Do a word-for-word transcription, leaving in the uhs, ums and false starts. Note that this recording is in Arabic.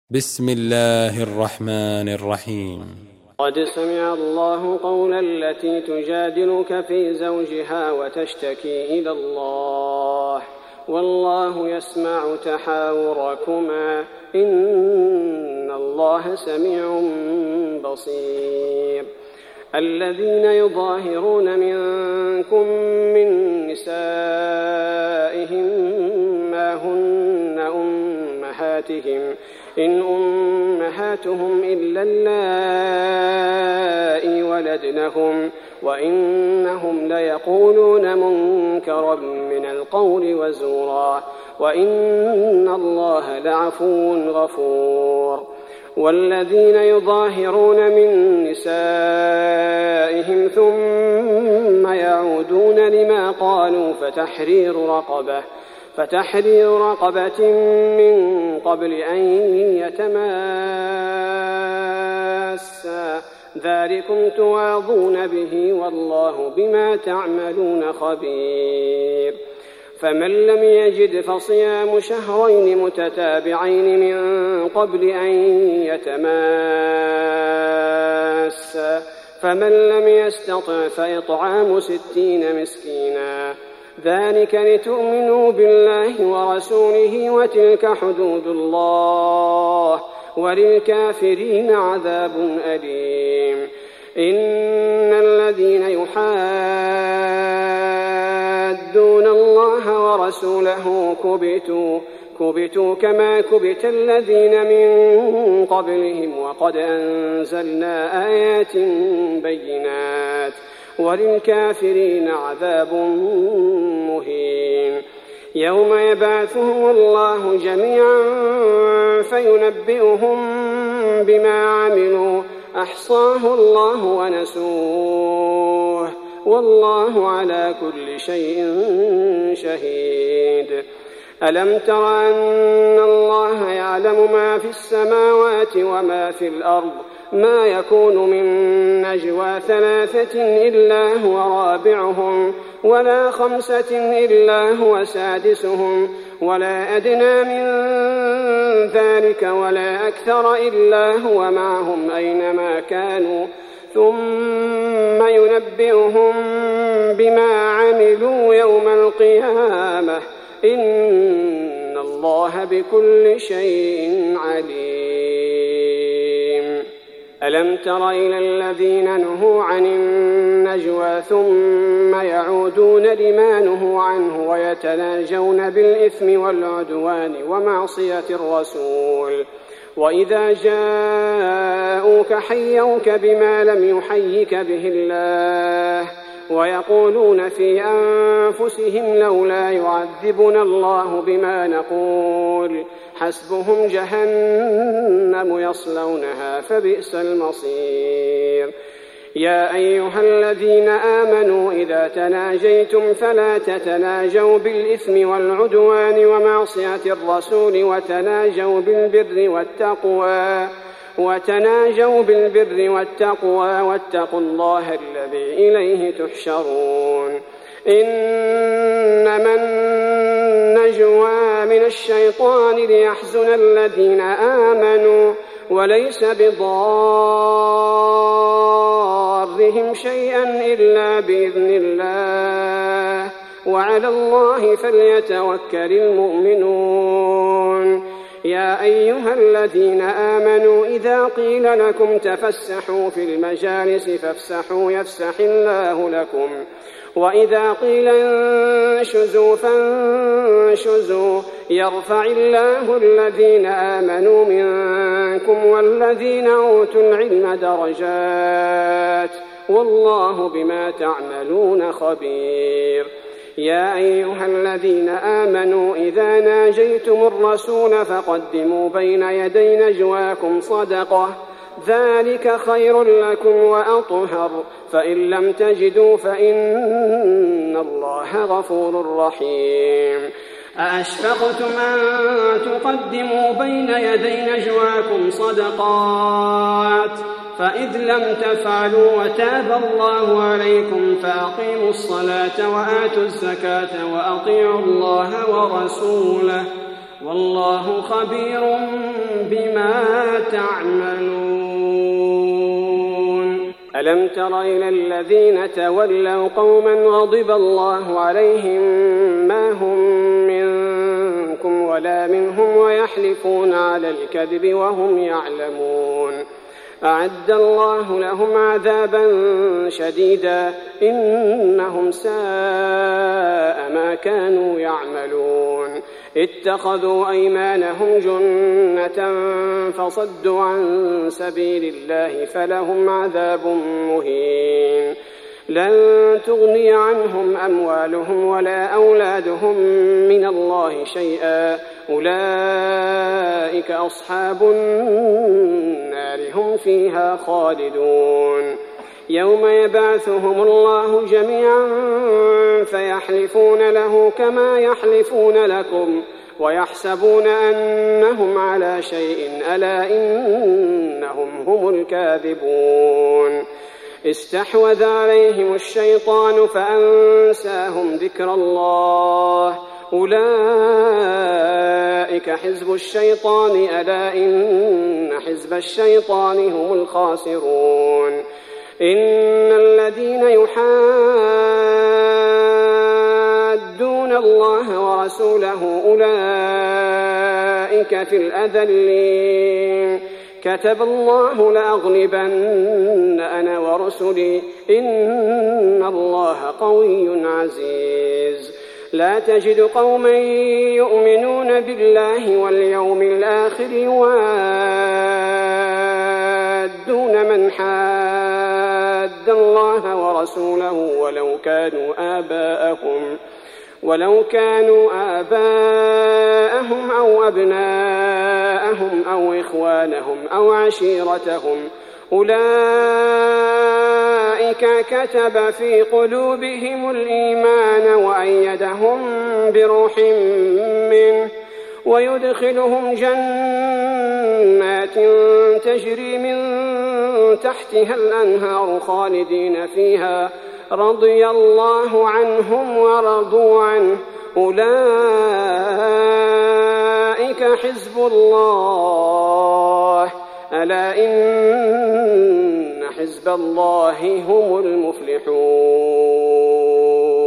بسم الله الرحمن الرحيم. قد سمع الله قول التي تجادلك في زوجها وتشتكي إلى الله والله يسمع تحاوركما إن الله سميع بصير. الذين يظاهرون منكم من نسائهم ما هن أمهاتهم إن أمهاتهم إلا اللائي ولدنهم وإنهم ليقولون منكرا من القول وزورا وإن الله لعفو غفور. والذين يظاهرون من نسائهم ثم يعودون لما قالوا فتحرير رقبة فتحرير رقبة من قبل أن يتماسا ذلكم توعظون به والله بما تعملون خبير. فمن لم يجد فصيام شهرين متتابعين من قبل أن يتماسا فمن لم يستطع فإطعام ستين مسكينا ذلك لتؤمنوا بالله ورسوله وتلك حدود الله وللكافرين عذاب أليم. إن الذين يحادون الله ورسوله كبتوا كبتوا كما كبت الذين من قبلهم وقد أنزلنا آيات بينات وللكافرين عذاب مهين. يوم يبعثهم الله جميعا فينبئهم بما عملوا أحصاه الله ونسوه والله على كل شيء شهيد. ألم تر أن الله يعلم ما في السماوات وما في الأرض ما يكون من نجوى ثلاثة إلا هو رابعهم ولا خمسة إلا هو سادسهم ولا أدنى من ذلك ولا أكثر إلا هو معهم أينما كانوا ثم ينبئهم بما عملوا يوم القيامة إن الله بكل شيء عليم. ألم تر إلى الذين نهوا عن النجوى ثم يعودون لما نهوا عنه ويتناجون بالإثم والعدوان ومعصية الرسول وإذا جاءوك حيوك بما لم يحيك به الله ويقولون في أنفسهم لولا يعذبنا الله بما نقول حسبهم جهنم يصلونها فبئس المصير. يا أيها الذين آمنوا إذا تناجيتم فلا تتناجوا بالإثم والعدوان ومعصية الرسول وتناجوا بالبر والتقوى وتناجوا بالبر والتقوى واتقوا الله الذي إليه تحشرون. إنما النجوى من الشيطان ليحزن الذين آمنوا وليس بضارهم شيئا إلا بإذن الله وعلى الله فليتوكل المؤمنون. يا أيها الذين آمنوا إذا قيل لكم تفسحوا في المجالس فافسحوا يفسح الله لكم وإذا قيل انشزوا فانشزوا يرفع الله الذين آمنوا منكم والذين أوتوا العلم درجات والله بما تعملون خبير. يا أيها الذين آمنوا إذا ناجيتم الرسول فقدموا بين يدي نجواكم صدقة ذلك خير لكم وأطهر فإن لم تجدوا فإن الله غفور رحيم. أأشفقتم أن تقدموا بين يدي نجواكم صدقات فإذ لم تفعلوا وتاب الله عليكم فأقيموا الصلاة وآتوا الزكاة وأطيعوا الله ورسوله والله خبير بما تعملون. ألم تر إلى الذين تولوا قوما غضب الله عليهم ما هم منكم ولا منهم ويحلفون على الكذب وهم يعلمون أعد الله لهم عذابا شديدا إنهم ساء ما كانوا يعملون. اتخذوا أيمانهم جنة فصدوا عن سبيل الله فلهم عذاب مهين. لن تغني عنهم أموالهم ولا أولادهم من الله شيئا أولئك أصحاب النار هم فيها خالدون. يوم يبعثهم الله جميعا فيحلفون له كما يحلفون لكم ويحسبون أنهم على شيء ألا إنهم هم الكاذبون. استحوذ عليهم الشيطان فأنساهم ذكر الله أولئك حزب الشيطان ألا إن حزب الشيطان هم الخاسرون. إن الذين يحادون الله ورسوله أولئك في الأذلين كتب الله لأغلبن أنا ورسلي إن الله قوي عزيز. لا تجد قوما يؤمنون بالله واليوم الآخر يوادون من حاد الله ورسوله ولو كانوا آباءهم ولو كانوا آباءهم أو أبناءهم أو إخوانهم أو عشيرتهم أولئك كتب في قلوبهم الإيمان وأيدهم بروح منه ويدخلهم جنات تجري من تحتها الأنهار خالدين فيها رضي الله عنهم ورضوا عنه أولئك حزب الله ألا إن حزب الله هم المفلحون.